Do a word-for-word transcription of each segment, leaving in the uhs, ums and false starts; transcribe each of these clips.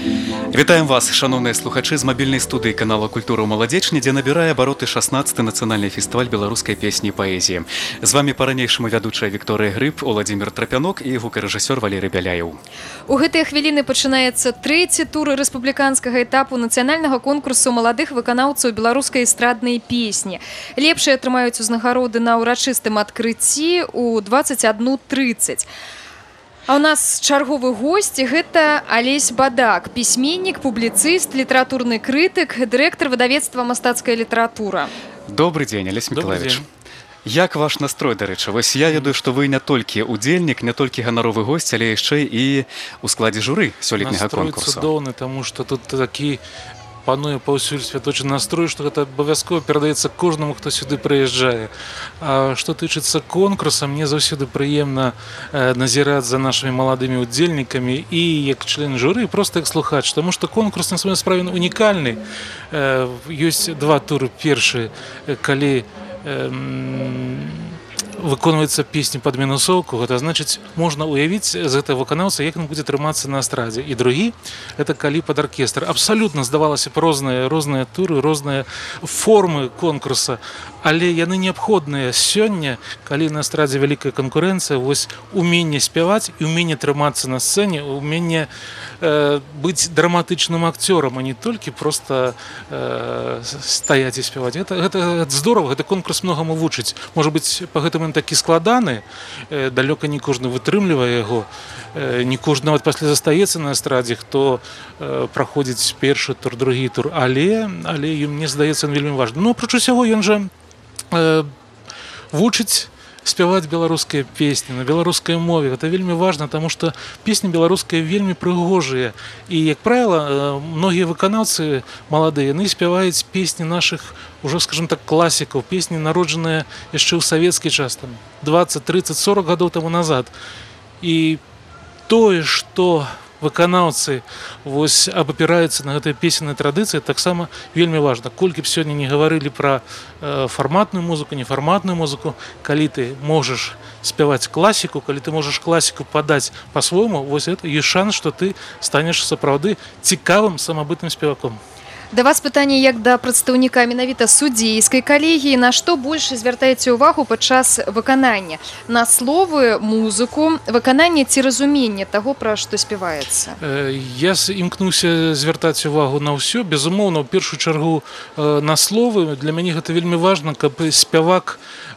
Вітаем вас, шановныя слухачы, з мабільнай студыі канала «Культура ў маладзечні», дзе набірае абароты шаснаццаты нацыянальны фестываль беларускай песні і паэзіі. З вамі па-ранейшаму вядучая Вікторыя Грыб, Уладзімір Трапянок і гукарэжысёр Валерый Бяляеў. У гэтыя хвіліны пачынаецца трэці тур рэспубліканскага этапу нацыянальнага конкурсу маладых выканаўцаў беларускай эстраднай песні. Лепшыя атрымаюць узнагароды на ўрачыстым адкрыцці ў дваццаць адну трыццаць. А ў нас чарговы госць – гэта Алесь Бадак, пісьменнік, публіцыст, літаратурны крытык, дырэктар выдавецтва «Мастацкая літаратура». Добрый дзень, Алесь Мікалаевич. Як ваш настрой, дарэчы? Вось я ведаю, што вы не толькі удзельнік, не толькі ганаровы госць, але яшчэ і ў складзе журы сёлетняга конкурсу. Настрой цудоўны, таму што тут такі пануе паўсюль святочны настрой, што гэта абавязкова перадаецца кожнаму, хто сюды прыязджае. А што тычыцца конкурса, мне заўсёды прыемна э, назіраць за нашымі маладымі удзельнікамі і як член журы, проста як слухач, таму што конкурс на сваёй справе унікальны. Э, ёсць два туры. Першы, калі э, выконваецца песня пад мінусоўку, гэта значыць, можна уявіць з гэтага выканаўца, як ён будзе трымацца на эстрадзе. І другі, гэта калі пад аркестр. Абсалютна, здавалася б, розныя, розныя туры, розныя формы конкурса, але яны неабходныя сёння, калі на эстрадзе вялікая канкурэнцыя, вось уменне спяваць і уменне трымацца на сцэне, уменне э, быць драматычным акцёрам, а не толькі проста э, стаяць і спяваць. Гэта, гэта здорава, гэта конкурс многаму вучыць. Можа быць, па гэтым ён такі складаны, э, далёка не кожны вытрымлівае яго, э, не кожны нават пасля застаецца на эстрадзе, хто э, праходзіць першы тур, другі тур, але, але мне здаецца, ён вельмі важны. Ну, апроч усяго, ён жа э, вучыць спяваць беларускія песні на беларускай мове. Гэта вельмі важна, таму што песні беларускія вельмі прыгожыя. І, як правіла, многія выканаўцы маладыя, яны спяваюць песні нашых, ужо, скажем так, класікаў, песні, народжаныя яшчэ ў савецкі час, там, дваццаць, трыццаць, сорок гадоў таму назад. І тое, што выканаўцы вось абапіраюцца на гэтай песеннай традыцыі, таксама вельмі важна. Колькі б сёння не гаварылі пра э, фарматную музыку, нефарматную музыку, калі ты можаш спяваць класіку, калі ты можаш класіку падаць па-свойму, вось гэта ёсць шанс, што ты станеш сапраўды цікавым самабытным спеваком. Да вас пытанне як да прадстаўніка менавіта судзейскай калегіі, на што больш звяртаеце ўвагу падчас выканання? На словы, музыку, выкананне ці разуменне таго, пра што спяваецца? Я імкнуся звяртаць увагу на ўсё. Безумоўна, ў першую чаргу на словы. Для мяне гэта вельмі важна, каб спявак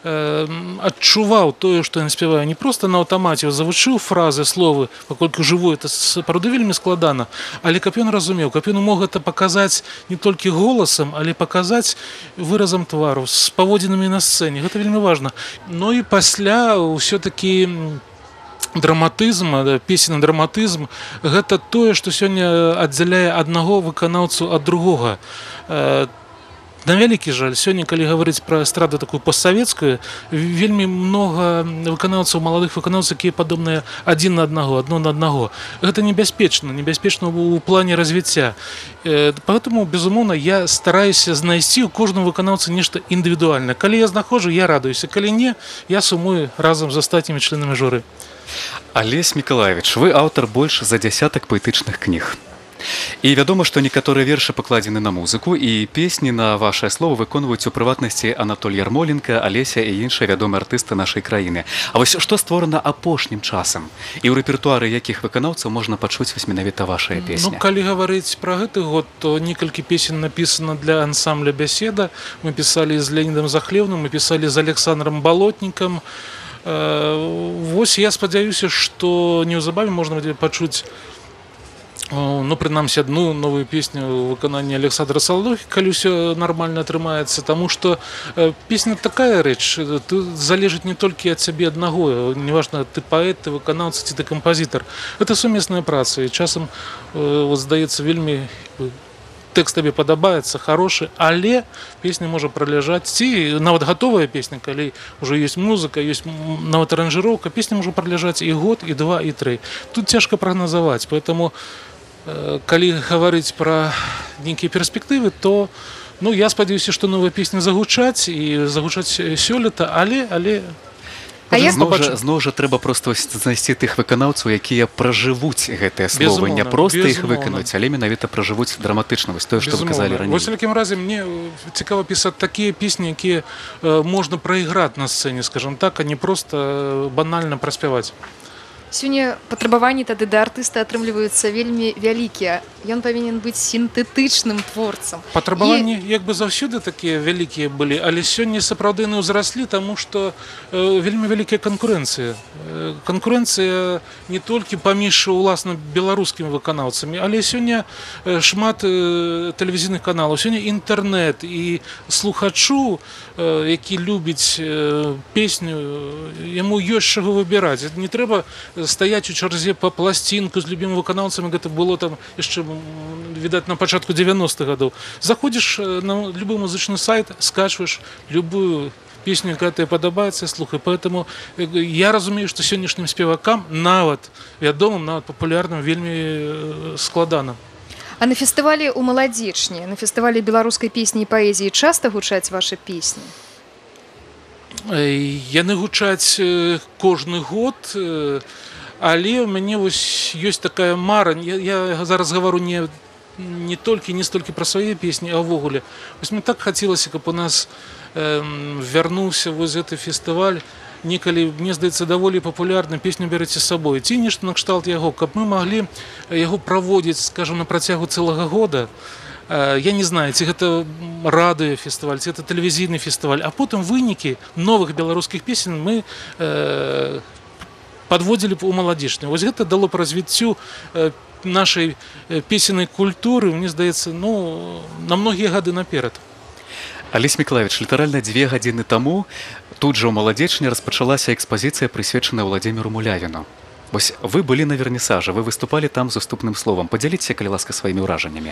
адчуваў тое, што ён спявае. Не проста на аўтамаце завучыў фразы, словы, паколькі жыву, это сапраўды вельмі складана, але каб ён разумеў, каб ён мог гэта паказаць не толькі голасам, але паказаць выразам твару, з паводзінамі на сцэне. Гэта вельмі важна. Ну і пасля ўсё-такі драматызм, песенны драматызм, гэта тое, што сёння аддзяляе аднаго выканаўцу ад другога. На вялікі жаль, сёння, калі гаварыць пра эстраду такую постсавецкую, вельмі многа выканаўцаў, маладых выканаўцаў, якія падобныя адзін на аднаго, адно на аднаго. Гэта небяспечна, небяспечна ў плане развіцця. Поэтому, безумоўна, я стараюся знайсці ў кожным выканаўцы нешта індывідуальнае. Калі я знаходжу, я радуюся. Калі не, я сумую разам з астатнімі членамі журы. Алесь Мікалаевич, вы аўтар больш за дзясятак паэтычных кніг. І вядома, што некаторыя вершы пакладзены на музыку, і песні на вашае слово выконваюць у прыватнасці Анатоль Ярмоленка, Алеся і іншыя вядомыя артысты нашай краіны. А вось што створана апошнім часам? І ў рэпертуары якіх выканаўцаў можна пачуць вось менавіта вашыя песні? Ну, калі гаварыць пра гэты год, то некалькі песен напісана для ансамбля «Бяседа». Мы пісалі з Леонідам Захлеўным, мы пісалі з Александром Балотнікам. Вось я спадзяюся, што неўзабаве можна будзе пачуць, ну, прынамсі, адну новую песню ў выкананні Александра Саладохі, калі ўсё нармальна атрымаецца, таму што песня такая рэч, тут залежыць не толькі ад сябе аднаго, неважна, ты паэт, ты выканаўца ці ты кампазітар. Гэта сумесная праца, і часам, вот, здаецца, вельмі тэкст табе падабаецца, хорошы, але песня можа праляжаць, ці нават гатовая песня, калі ўжо ёсць музыка, ёсць нават аранжыроўка, песня можа праляжаць і год, і два, і тры. Тут цяжка прагназаваць, поэтому калі гаварыць пра нейкія перспектывы, то, ну, я спадзяюся, што новыя песні загучаць і загучаць сёлета, але, але А як Зноў жа, побачым. зноў жа трэба проста знайсці тых выканаўцаў, якія пражывуць гэтыя словы, не Безумоўна, проста іх безумоўна. выканаць, але менавіта пражывуць драматычна, вось тое, што вы казалі раней. Вось у якім разе мне э, цікава пісаць такія песні, якія э, можна прайграць на сцэне, скажем так, а не просто э, банальна праспяваць. Сёння патрабаванні тады да артыста атрымліваюцца вельмі вялікія. Ён павінен быць сінтэтычным творцам. Патрабаванні як бы заўсёды такія вялікія былі, але сёння сапраўды яны ўзраслі, таму што э, вельмі вялікая канкурэнцыя. Э, канкурэнцыя не толькі паміж уласна беларускімі выканаўцамі, але сёння э, шмат э, тэлевізійных каналаў, сёння інтэрнэт і слухачу, э, які любіць э, песню, яму ёсць чаго выбіраць. Не трэба стаяць у чарзе па пласцінку з любімым выканаўцамі, гэта было там яшчэ, відаць, на пачатку дзевяностых гадоў. Заходзіш на любы музычны сайт, скачваеш любую песню, якая тебе падабаецца, слухай. Поэтому я разумею, што сённяшнім спевакам, нават вядомым, нават папулярным, вельмі складана. А на фестывалі ў Маладзечні, на фестывалі беларускай песні і паэзіі часта гучаць вашы песні? Яны гучаць кожны год, але ў мяне вось ёсць такая мара. Я, я зараз гавару не, не толькі не столькі пра свае песні, а ўвогуле. Вось мне так хацелася, каб у нас э, вярнуўся вось гэты фестываль, некалі, мне здаецца, даволі папулярна песню «Бярыце з сабой». Ці нешта накшталт яго, каб мы маглі яго праводзіць, скажам, на працягу цэлага года. Я не знаю, ці гэта радыёфестываль, ці гэта тэлевізійны фестываль, а потым вынікі новых беларускіх песен мы э, падводзілі б у Маладзечню. Вось гэта дало б развіццю э, нашай песеннай культуры, мне здаецца, ну, на многія гады наперад. Алесь Мікалаевіч, літаральна дзве гадзіны таму тут жа ў Маладзечні распачалася экспазіцыя, прысвечаная Владзіміру Мулявіну. Вось вы былі на вернісажы, вы выступалі там з уступным словам. Падзяліцеся, калі ласка, сваімі ўражаннямі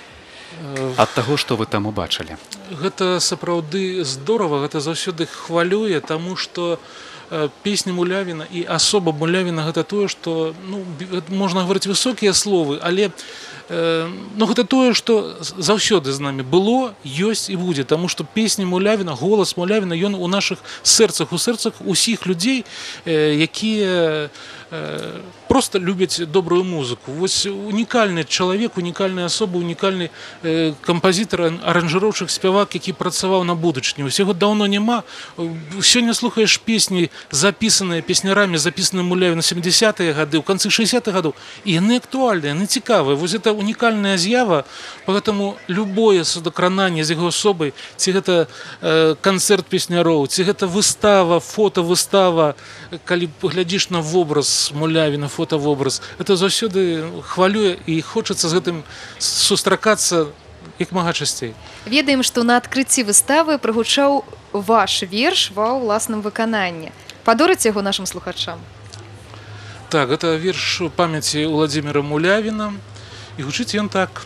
ад таго, што вы там убачылі. Гэта сапраўды здорава, гэта заўсёды хвалюе, таму што песня Мулявіна і асоба Мулявіна гэта тое, што, ну, можна гаварыць высокія словы, але э, ну, гэта тое, што заўсёды з намі было, ёсць і будзе, таму што песня Мулявіна, голас Мулявіна, ён у нашых сэрцах, у сэрцах усіх людзей, э, якія э, просто любяць добрую музыку. Вось унікальны чалавек, унікальная асоба, унікальны э, кампазітар, аранжыроўчык, спявак, які працаваў на будучыню. Усяго даўно няма. Сёння слухаеш песні, запісаныя песнярамі, запісаныя Мулявіна сямдзесятыя гады, ў канцы шэсцідзесятых гадоў, і яны актуальныя, яны цікавыя. Вось гэта унікальная з'ява, поэтому любое судакрананне з яго асобай, ці гэта э, канцэрт песняроў, ці гэта выстава, фотавыстава, калі глядзіш на вобраз Мулявіна, фотавобраз, это заўсёды хвалюе і хочацца з гэтым сустракацца як мага часцей. Ведаем, што на адкрыцці выставы прагучаў ваш верш ва ўласным выкананні. Падорыце яго нашым слухачам? Так, гэта верш памяці Владзіміра Мулявіна, і гучыць ён так.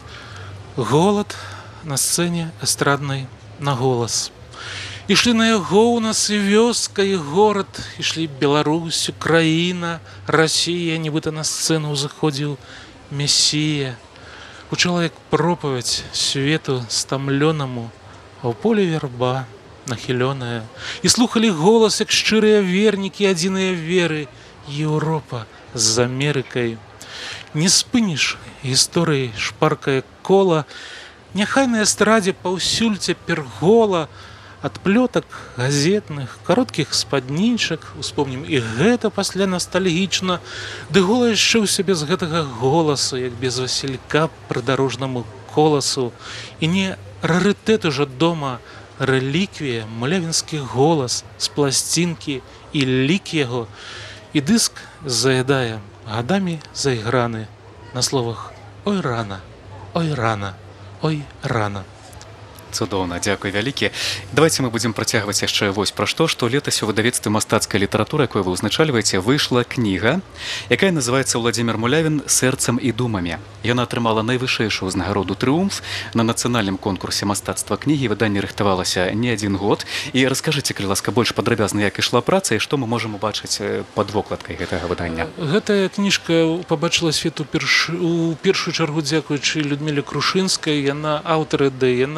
Голад на сцэне эстраднай на голас. Ішлі на яго ў нас і вёска, і горад, ішлі Беларусь, Украіна, Расія, нібыта на сцэну ўзыходзіў Месія. Гучала як пропаведь свету стамлёнаму, а ў поле верба нахілёная. І слухалі голас, як шчырыя вернікі адзіныя веры, Еўропа з Амерыкай. Не спыніш гісторыі шпаркае кола, няхай на эстрадзе паўсюль цяпер гола, ад плётак газетных, кароткіх спаднічак, успомнім і гэта пасля ностальгічна, ды гола яшчэ ў сябе з гэтага голасу, як без васілька прыдарожнаму коласу, і не рарытэт ужо дома, рэліквія, мулявінскі голас з пласцінкі і лік яго, і дыск заядае гадамі зайграны на словах «Ой, рана, ой, рана, ой, рана». Цудоўна, дзякуй вялікі. Давайте мы будзем працягваць яшчэ вось пра што, што летась у выдавецтве мастацкай літаратуры, якую вы ўзначальваеце, выйшла кніга, якая называецца «Владзімір Мулявін сэрцам і думамі». Яна атрымала найвышэйшую ўзнагароду «Трыумф» на нацыянальным конкурсе мастацтва кнігі. Выданне рыхтавалася не адзін год. І раскажыце, калі ласка, больш падрабязна, як ішла праца і што мы можам убачыць пад вокладкай гэтага выдання. Гэтая кніжка пабачыла свет у першую чаргу дзякуючы Людміле Крушынскай. Яна аўтар ідэі, яна рэдактор.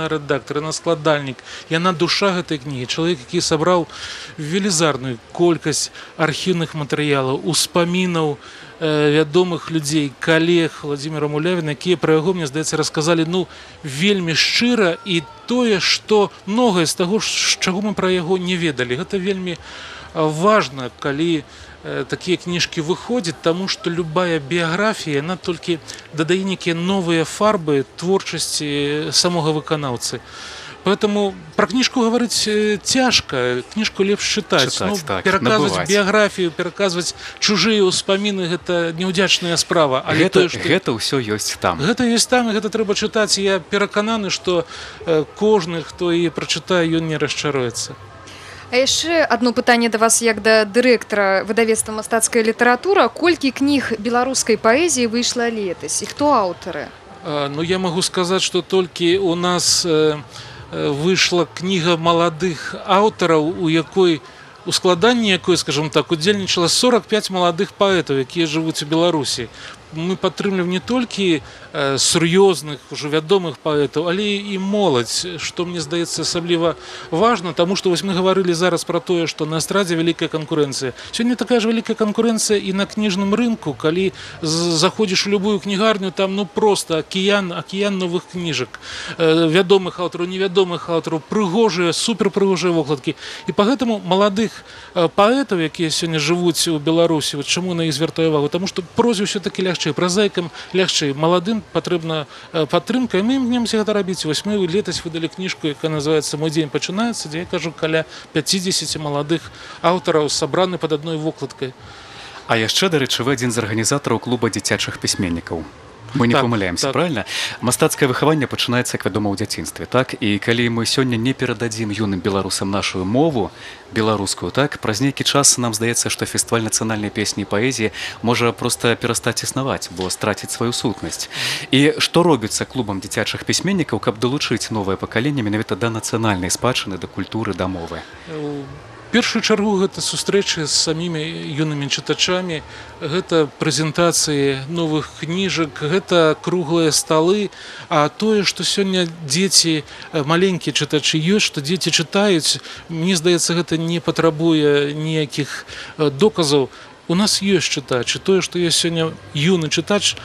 рэдактор, яна складальнік, яна душа гэтай кнігі, чалавек, які сабраў велізарную колькасць архіўных матэрыялаў, успамінаў вядомых людзей, калег Владзіміра Мулявіна, якія пра яго, мне здаецца, расказалі ну вельмі шчыра, і тое, што многае з таго, чаго мы пра яго не ведалі. Гэта вельмі важна, калі такія кніжкі выходзяць, таму што любая біяграфія, яна толькі дадае нейкія новыя фарбы творчасці самога выканаўцы. Поэтому про книжку говорить тяжко, книжку лепш читать. Читать, ну, так, пераказывать набывать. Биографию, пераказывать чужие успомины, это неудячная справа. А гэта, што... гэта ўсё ёсць там. Гэта ёсць там, і гэта трэба чытаць. Я перакананы, што кожны, хто яе прачытае, ён не расчаруецца. А яшчэ одно пытанне да вас як да дырэктара выдавецтва «Мастацкая літаратура». Колькі кніг беларускай паэзіі выйшла летась? І хто аўтары? А, ну, я магу сказаць, што толькі у нас... выйшла кніга маладых аўтараў, у якой у складанні якой, скажем так, удзельнічала сорок пять маладых паэтаў, якія жывуць у Беларусі. Мы падтрымліваем не толькі э, сур'ёзных, ужо вядомых паэтаў, але і моладзь, што мне здаецца асабліва важна, таму што вось мы гаварылі зараз пра тое, што на эстрадзе вялікая канкурэнцыя. Сёння такая ж вялікая канкурэнцыя і на кніжным рынку, калі заходзіш у любую кнігарню, там ну проста акіян, акіян новых кніжак, э, вядомых аўтараў, невядомых аўтараў, прыгожыя, суперпрыгожыя вокладкі. І па гэтаму маладых э, паэтаў, якія сёння жывуць у Беларусі, вот чаму на іх звяртаю увагу, таму што прозе ўсё-такі лягчэй, празаікам лягчэй, маладым патрэбна падтрымка, і мы імкнёмся гэта рабіць. Вось мы летась выдалі кніжку, якая называецца «Мой дзень пачынаецца», дзе я кажу, каля пятьдесят маладых аўтараў сабраны пад адной вокладкай. А яшчэ, дарэчы, вы адзін з арганізатараў клуба дзіцячых пісьменнікаў. Мы не так, памыляемся, так. правильно? Мастацкае выхаванне пачынаецца, як вядома, ў дзяцінстве, так? І калі мы сёння не перададзім юным беларусам нашу мову, беларускую, так? Праз нейкі час нам здаецца, што фестываль нацыянальнай песні і паэзіі можа проста перастаць існаваць, бо страціць сваю сутнасць. І што робіцца клубам дзіцячых пісьменнікаў, каб далучыць новае пакаленне менавіта да нацыянальнай спадчыны, да культуры, да мовы? У першую чаргу гэта сустрэчы з самімі юнымі чытачамі, гэта прэзентацыі новых кніжак, гэта круглыя сталы, а тое, што сёння дзеці, маленькія чытачы ёсць, што дзеці чытаюць, мне здаецца, гэта не патрабуе ніякіх доказаў. У нас ёсць чытач, і тое, што ёсць сёння юны чытач,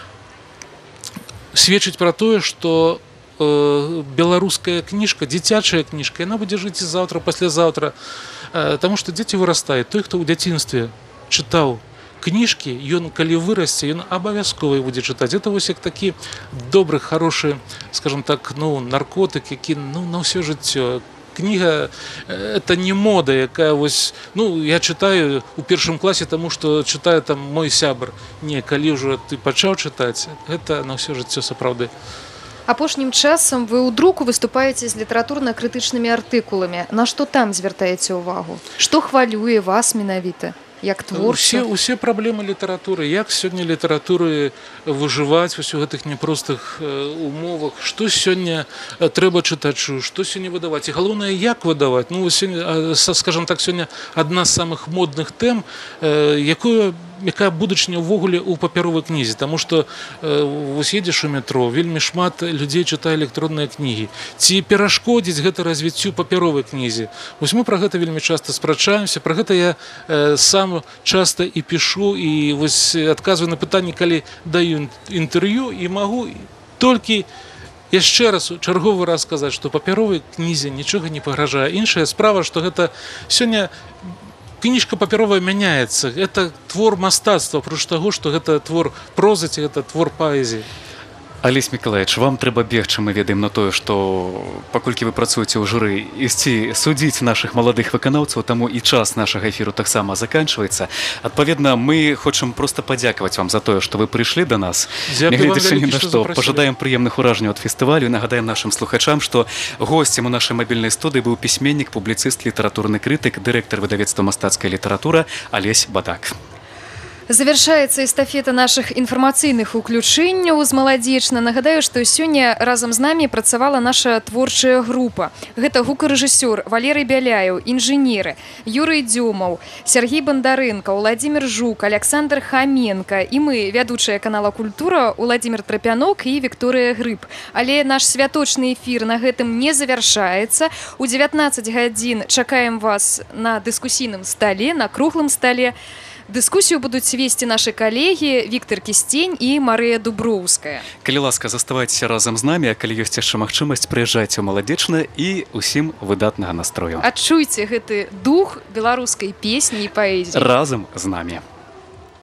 сведчыць пра тое, што беларуская кніжка, дзіцячая кніжка, яна будзе жыць і заўтра, паслязаўтра. Таму што дзеці вырастаюць. Той, хто ў дзяцінстве чытаў кніжкі, ён, калі вырасце, ён абавязкова будзе чытаць. Это вось як такі добры, хорошы, скажем так, ну, наркотык, які ну, на ўсё жыццё. Кніга – это не мода, якая вось, ну, я чытаю у першым класе, таму што чытаю там мой сябар. Не, калі ўжо ты пачаў чытаць, гэта на ўсё жыццё сапраўды. Апошнім часам вы ў друку выступаеце з літаратурна-крытычнымі артыкуламі. На што там звяртаеце ўвагу? Што хвалюе вас менавіта? Як творца? Усе, усе праблемы літаратуры. Як сёння літаратуры выжываць у гэтых непростых умовах? Што сёння трэба чытачу? Што сёння выдаваць? І галоўнае, як выдаваць? Ну, сёння, скажам так, сёння адна з самых модных тэм, якую якая будучыня ўвогуле ў папяровай кнізе, таму што э, вось едзеш у метро, вельмі шмат людзей чытае электронныя кнігі. Ці перашкодзіць гэта развіццю папяровай кнізе? Вось мы пра гэта вельмі часта спрачаемся, пра гэта я э, сам часта і пішу, і вось адказваю на пытанні, калі даю інтэрв'ю, і магу толькі яшчэ раз чарговы раз сказаць, што папяровай кнізе нічога не пагражае. Іншая справа, што гэта сёння кніжка папяровая мяняецца. Это твор мастацтва, апроч таго, што гэта твор прозы, ці гэта твор паэзіі. Алесь Миколаевич, вам трэба бегчы, мы ведаем на тое, што паколькі вы працуеце ў журы, ісці судзіць нашых маладых выканаўцаў, таму і час нашага эфіру таксама заканчваецца. Адпаведна, мы хочам проста падзякаваць вам за тое, што вы прыйшлі да нас. Нягледзячы ні на што, пажадаем прыемных уражанняў ад фестывалю і нагадаем нашым слухачам, што госцем у нашай мабільнай студыі быў пісьменнік, публіцыст, літаратурны крытык, дырэктар выдавецтва «Мастацкая літаратура» Алесь Бадак. Завяршаецца эстафета нашых інфармацыйных уключэнняў з маладзечна. Нагадаю, што сёння разам з намі працавала наша творчая група. Гэта гукарэжысёр Валерый Бяляеў, інжынеры Юрый Дзёмаў, Сергей Бандарэнка, Уладзімир Жук, Александр Хаменка і мы, вядучая канала Культура, Уладзімир Трапянок і Вікторыя Грыб. Але наш святочны эфір на гэтым не завяршаецца. У дзевятнаццаць гадзін чакаем вас на дыскусійным стале, на круглым стале. Дыскусію будуць весці нашы калегі Віктор Кістень і Марыя Дуброўская. Калі ласка, заставайцеся разам з намі, а калі ёсць яшчэ магчымасць, прыязджайце ў Маладзечна і ўсім выдатнага настрою. Адчуйце гэты дух беларускай песні і паэзіі. Разам з намі.